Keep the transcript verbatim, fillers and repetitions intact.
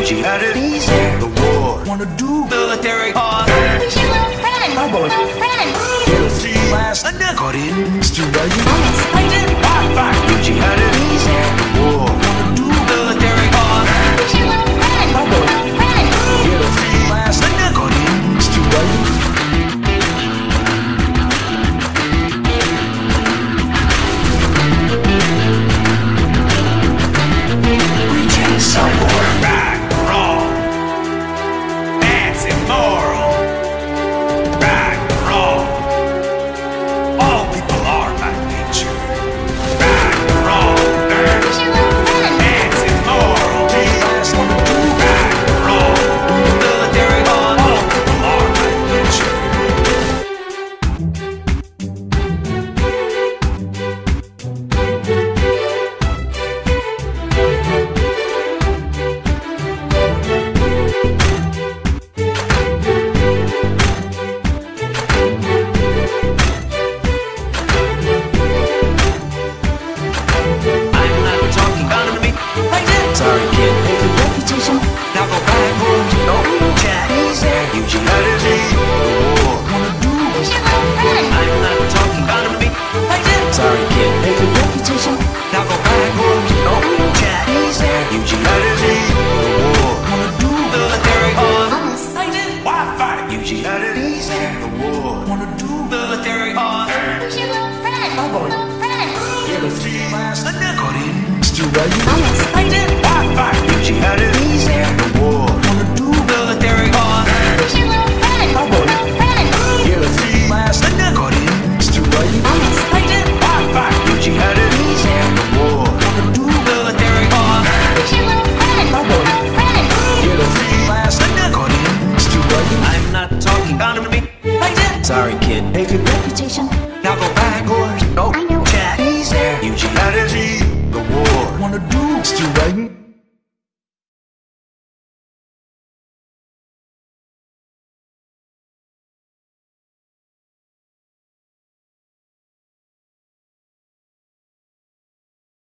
Eugene had it easier. The war. Wanna do military hard. Who's your little friend? How about Little friend? guilty last under got in. Still writing. I did. Fight, fight. Eugene had it easier. The war. Wanna do military hard. Who's your little friend? How about Little friend? guilty last under got in. Still writing. Somewhere right, wrong, that's immoral. Right, wrong, all people are by nature. Right, wrong, Who's your little friend? that's immoral. Right, wrong, military law, all people are by nature. Sorry, kid. Make a reputation. Now go backwards. No chat. Eugene had it easy. The war. Wanna do. Who's your little friend? I'm not talking about me. Sorry, kid. Make a reputation. Now go backwards. No chat. Eugene had it easy. The war. Wanna do. Military hard. Honest. Why fight? Eugene had it easy. The war. Wanna do. Military hard. Who's your little friend? Little friend? Guilty last under got in. Still writing. Honest. Why fight? Eugene had it easy. The war. Wanna do. Military hard. Who's your little friend? Little friend? Guilty last under got in. Still writing. Honest. Why fight? Eugene had it easy. The war. Wanna do. Military hard. Who's your little friend? Little friend? Guilty last under got in. Still writing. I'm not talking about me. Sorry, kid. Make a reputation. Now go backwards. No I know. chat. Eugene had it easy. The war. Wanna do. Still writing.